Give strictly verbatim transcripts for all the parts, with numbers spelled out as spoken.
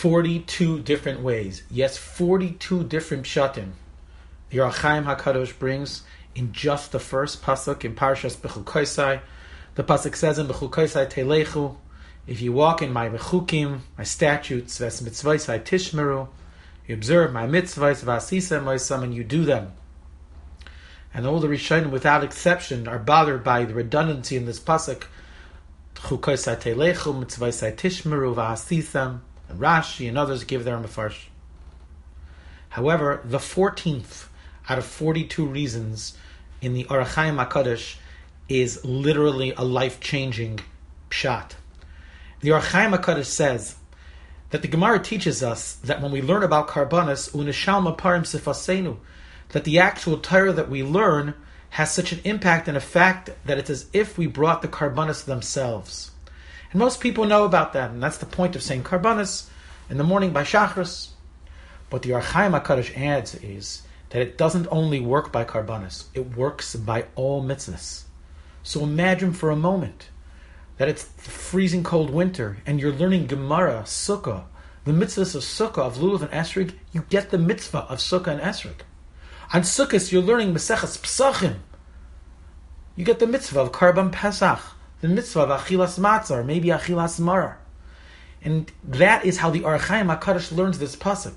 forty-two different ways. Yes, forty-two different pshatim. The Ohr HaChaim HaKadosh brings in just the first pasuk in Parshas Bechukoisai. The pasuk says in Bechukoisai Telechu, if you walk in my bechukim, my statutes, ves mitzvosai tishmeru, you observe my mitzvahs, v'asisem moisam, and you do them. And all the Rishonim, without exception, are bothered by the redundancy in this pasuk. Chukoisai telechu, mitzvosai tishmeru, v'asisem, and Rashi and others give their mefarsh. However, the fourteenth out of forty-two reasons in the Ohr HaChaim HaKadosh is literally a life-changing pshat. The Ohr HaChaim HaKadosh says that the Gemara teaches us that when we learn about karbanos, u'neshalma parim sifasenu, that the actual Torah that we learn has such an impact and effect that it's as if we brought the karbanos themselves. And most people know about that, and that's the point of saying karbanos in the morning by Shachris. What the Ohr HaChaim HaKadosh adds is that it doesn't only work by karbanos, it works by all mitzvahs. So imagine for a moment that it's freezing cold winter and you're learning Gemara, Sukkah, the mitzvahs of Sukkah, of Lulav and Esrog, you get the mitzvah of Sukkah and Esrog. On Sukkot, you're learning Maseches Pesachim. You get the mitzvah of Karban Pesach, the mitzvah of Achilas Matzah, or maybe Achilas Marar. And that is how the Ohr HaChaim HaKadosh learns this pasuk.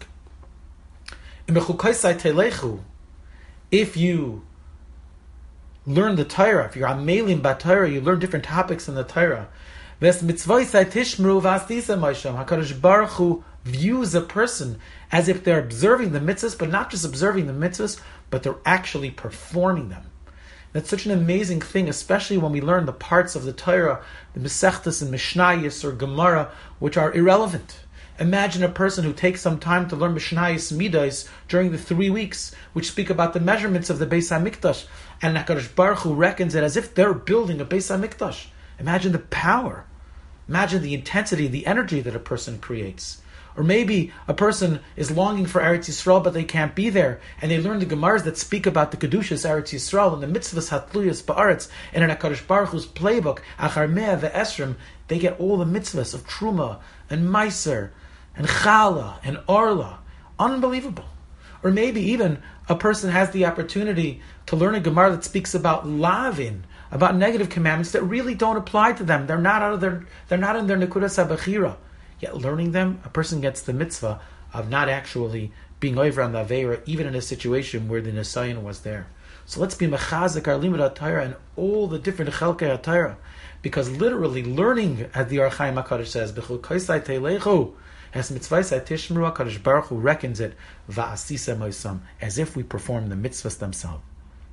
In Bechukoisai Telechu, if you learn the Torah, if you're Amelim B'Torah, you learn different topics in the Torah. Ves mitzvosai tishmeru v'asisa moisham. HaKadosh Baruch Hu views a person as if they're observing the mitzvahs, but not just observing the mitzvahs, but they're actually performing them. That's such an amazing thing, especially when we learn the parts of the Torah, the Masechtas and Mishnayos or Gemara, which are irrelevant. Imagine a person who takes some time to learn Mishnayos Midas during the three weeks, which speak about the measurements of the Beis HaMikdash, and HaKadosh Baruch Hu reckons it as if they're building a Beis HaMikdash. Imagine the power. Imagine the intensity, the energy that a person creates. Or maybe a person is longing for Eretz Yisrael, but they can't be there, and they learn the Gemaras that speak about the Kedushas Eretz Yisrael and the mitzvahs Hatluyas Ba'aretz, and in HaKadosh Baruch Hu's playbook, Achar Mea ve'Esrim, they get all the mitzvahs of Truma and Meiser and Chala and Orla. Unbelievable. Or maybe even a person has the opportunity to learn a Gemara that speaks about Lavin, about negative commandments that really don't apply to them. They're not out of their, they're not in their Nekudas HaBechira. Yet learning them, a person gets the mitzvah of not actually being over on the Aveira, even in a situation where the Nisayan was there. So let's be mechazik our limud HaTorah and all the different chelkei HaTorah, because literally learning, as the Ohr HaChaim HaKadosh says, Bechukoisai Telechu, as mitzvahs tishmeru, HaKadosh Baruch Hu reckons it, va'asisa moisam, as if we perform the mitzvahs themselves.